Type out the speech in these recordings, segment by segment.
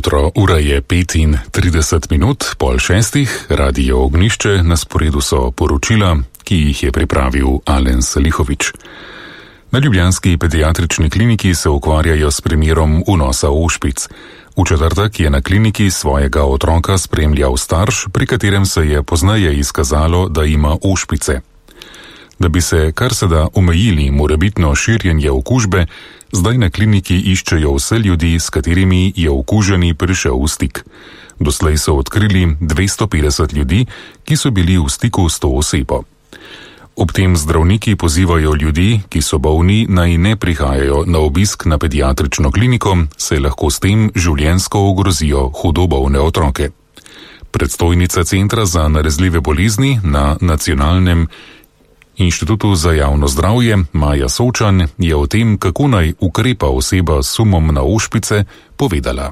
jutro, ura je 5:30, 5:30, Radio Ognjišče, na sporedu so poročila, ki jih je pripravil Alen Salihovič. Na ljubljanski pediatrični kliniki se ukvarjajo s primerom vnosa ošpic. V četrtek je na kliniki svojega otroka spremljal starš, pri katerem se je pozneje izkazalo, da ima ošpice. Da bi se kar se da omejili morebitno širjenje okužbe, zdaj na kliniki iščejo vse ljudi, s katerimi je okuženi prišel v stik. Doslej so odkrili 250 ljudi, ki so bili v stiku s to osebo. Ob tem zdravniki pozivajo ljudi, ki so bolni, naj ne prihajajo na obisk na pediatrično kliniko, saj lahko s tem življenjsko ogrozijo hudo bolne otroke. Predstojnica Centra za nalezljive bolezni na Nacionalnem Inštitutu za javno zdravje Maja Sočan je o tem, kako naj ukrepa oseba s sumom na ošpice, povedala.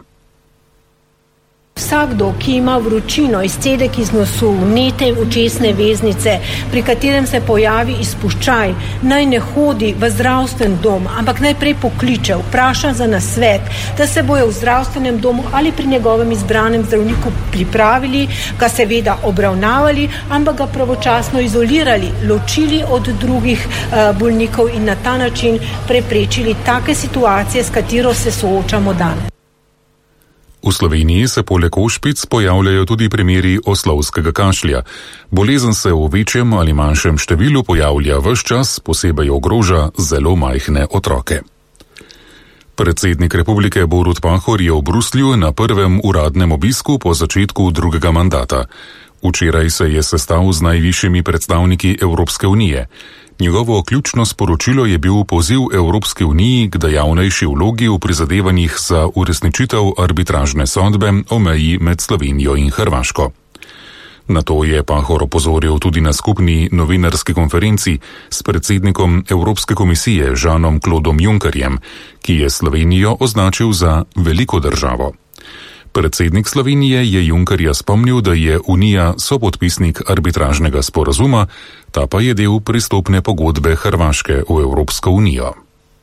Vsakdo, ki ima vročino, izcedek iz nosu, vnete očesne veznice, pri katerem se pojavi izpuščaj, naj ne hodi v zdravstven dom, ampak najprej pokliče, vpraša za nasvet, da se bojo v zdravstvenem domu ali pri njegovem izbranem zdravniku pripravili, ga seveda obravnavali, ampak ga pravočasno izolirali, ločili od drugih bolnikov in na ta način preprečili take situacije, s katero se soočamo danes. V Sloveniji se poleg ošpic pojavljajo tudi primeri oslovskega kašlja. Bolezen se v večjem ali manjšem številu pojavlja ves čas, posebej ogroža zelo majhne otroke. Predsednik republike Borut Pahor je v Bruslju na prvem uradnem obisku po začetku drugega mandata. Včeraj se je sestal z najvišjimi predstavniki Evropske unije. Njegovo ključno sporočilo je bil poziv Evropske uniji k dejavnejši vlogi v prizadevanjih za uresničitev arbitražne sodbe o meji med Slovenijo in Hrvaško. Na to je Pahor opozoril tudi na skupni novinarski konferenci s predsednikom Evropske komisije Jeanom-Claudom Junckerjem, ki je Slovenijo označil za veliko državo. Predsednik Slovenije je Junckerja spomnil, da je Unija sopodpisnik arbitražnega sporazuma, ta pa je del pristopne pogodbe Hrvaške v Evropsko unijo.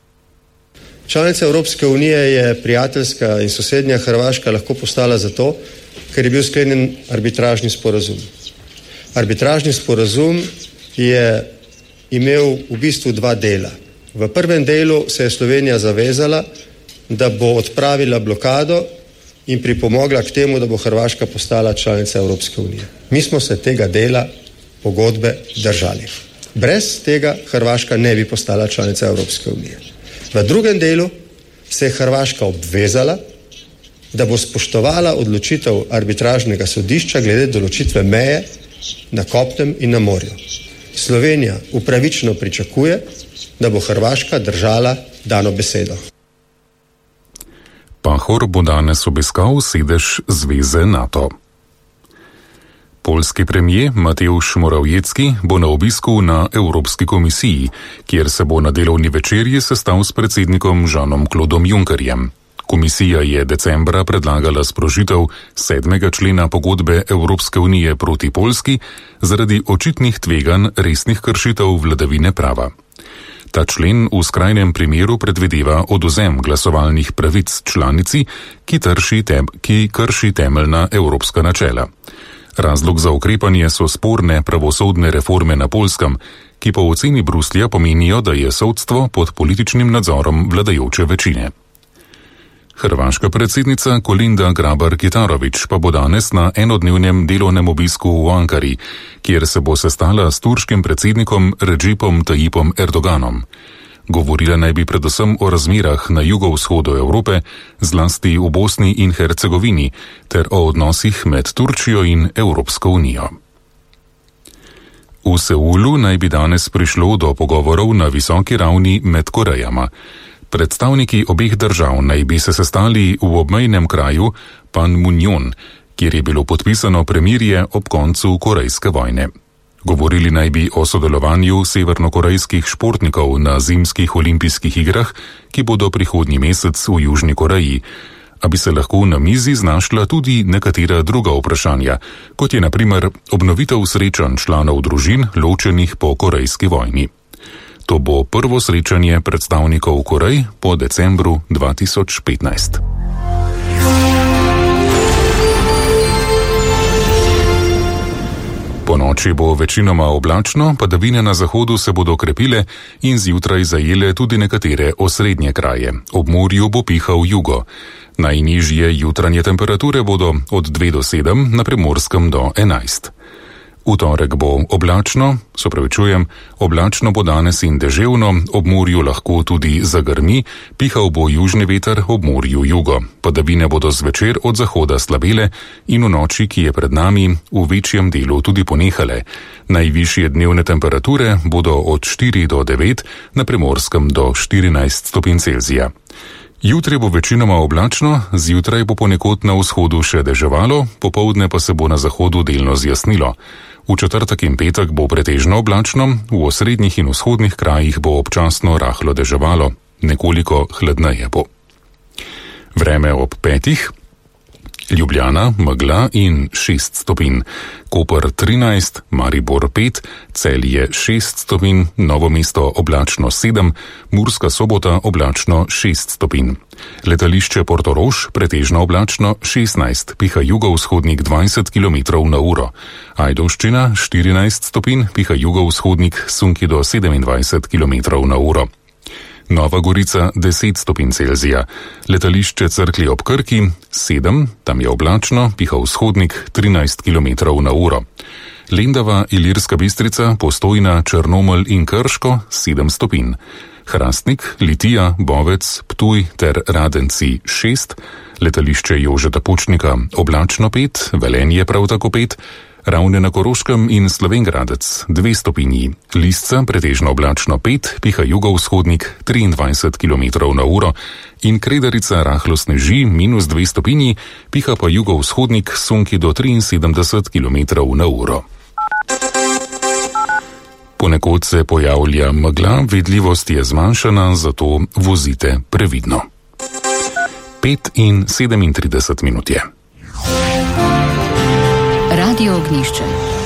Članica Evropske unije je prijateljska in sosednja Hrvaška lahko postala zato, ker je bil sklenjen arbitražni sporazum. Arbitražni sporazum je imel v bistvu dva dela. V prvem delu se je Slovenija zavezala, da bo odpravila blokado in pripomogla k temu, da bo Hrvaška postala članica Evropske unije. Mi smo se tega dela pogodbe držali. Brez tega Hrvaška ne bi postala članica Evropske unije. V drugem delu se je Hrvaška obvezala, da bo spoštovala odločitev arbitražnega sodišča glede določitve meje na kopnem in na morju. Slovenija upravičeno pričakuje, da bo Hrvaška držala dano besedo. Pahor bo danes obiskal sedež zveze NATO. Poljski premijer Mateusz Morawiecki bo na obisku na Evropski komisiji, kjer se bo na delovni večerji sestal s predsednikom Jeanom-Claudom Junckerjem. Komisija je decembra predlagala sprožitev 7. člena pogodbe Evropske unije proti Poljski zaradi očitnih tveganj resnih kršitev vladavine prava. Ta člen v skrajnem primeru predvideva odvzem glasovalnih pravic članici, ki krši temeljna evropska načela. Razlog za ukrepanje so sporne pravosodne reforme na Poljskem, ki po oceni Bruslja pomenijo, da je sodstvo pod političnim nadzorom vladajoče večine. Hrvaška predsednica Kolinda Grabar-Kitarović pa bo danes na enodnevnem delovnem obisku v Ankari, kjer se bo sestala s turškim predsednikom Recepom Tayyipom Erdoganom. Govorila naj bi predvsem o razmerah na jugovzhodu Evrope, zlasti v Bosni in Hercegovini, ter o odnosih med Turčijo in Evropsko unijo. V Seulu naj bi danes prišlo do pogovorov na visoki ravni med Korejama. Predstavniki obeh držav naj bi se sestali v obmejnem kraju Panmunjom, kjer je bilo podpisano premirje ob koncu korejske vojne. Govorili naj bi o sodelovanju severnokorejskih športnikov na zimskih olimpijskih igrah, ki bodo prihodnji mesec v Južni Koreji, a bi se lahko na mizi znašla tudi nekatera druga vprašanja, kot je na primer obnovitev srečanj članov družin ločenih po korejski vojni. To bo prvo srečanje predstavnikov Korej po decembru 2015. Ponoči bo večinoma oblačno, padavine na zahodu se bodo krepile in zjutraj zajele tudi nekatere osrednje kraje. Ob morju bo pihal jugo. Najnižje jutranje temperature bodo od 2 do 7, na Primorskem do 11. V torek bo oblačno bo danes in deževno, ob morju lahko tudi zagrmi, pihal bo južni veter, ob morju jugo. Padavine bodo zvečer od zahoda slabele in v noči, ki je pred nami, v večjem delu tudi ponehale. Najvišje dnevne temperature bodo od 4 do 9, na Primorskem do 14 stopinj Celzija. Jutri bo večinoma oblačno, zjutraj bo ponekod na vzhodu še deževalo, popoldne pa se bo na zahodu delno zjasnilo. V četrtek in petek bo pretežno oblačno, v osrednjih in vzhodnih krajih bo občasno rahlo deževalo, nekoliko hladneje bo. Vreme ob 5. Ljubljana, megla in 6 stopinj, Koper 13, Maribor 5, Celje 6 stopinj, Novo mesto oblačno 7, Murska Sobota oblačno 6 stopinj. Letališče Portorož pretežno oblačno 16, piha jugovzhodnik 20 km na uro. Ajdovščina 14 stopinj, piha jugovzhodnik sunki do 27 km na uro. Nova Gorica 10 stopinj Celzija, letališče Cerklje ob Krki 7, tam je oblačno, piha vzhodnik 13 km na uro. Lendava, Ilirska Bistrica, Postojna, Črnomelj in Krško 7 stopinj. Hrastnik, Litija, Bovec, Ptuj ter Radenci 6, letališče Jožeta Pučnika oblačno 5, Velenje prav tako 5, Ravne na Koroškem in Slovenj Gradec 2 stopinji, Lisca pretežno oblačno 5, piha jugovzhodnik 23 km na uro in Kredarica rahlo sneži -2 stopinji, piha pa jugovzhodnik sunki do 73 km na uro. Ponekod se pojavlja megla, vidljivost je zmanjšana, zato vozite previdno. 5:37 je. Radio Ognjišče.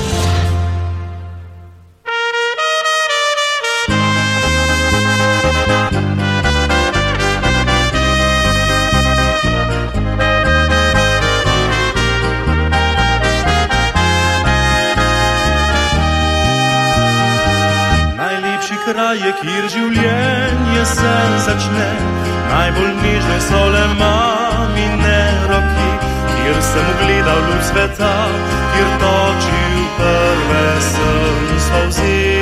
Najlepši kraj je, kjer življenje se začne, najbolj nežne so le mamine roki, kjer sem ugledal luč sveta, kjer točil prve sem solzi.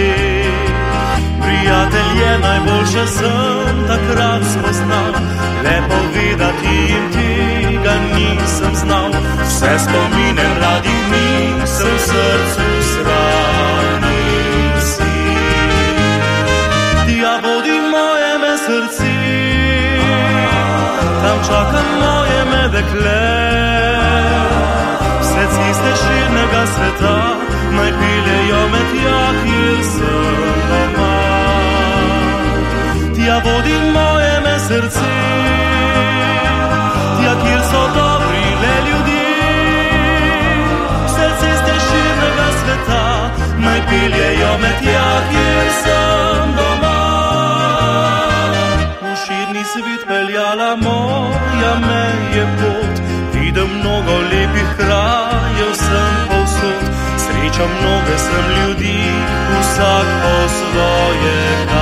Prijatelje, najboljše sem takrat spoznal, le povedati jim tega nisem znal. Vse spomine radi nisem v srcu shranil si. Tja vodi moje me srci, tam čaka moje me dekle. Vse ceste širnega sveta naj peljejo me tja, kjer sem doma. Tja vodi moje me srce, tja, kjer so dobri le ljudje. Vse ceste širnega sveta naj peljejo me tja, kjer sem doma. V širni svet peljala moja me je pot, vidim mnogo lepih krajev sem povsod, srečam mnoge sem ljudi, vsak po svoje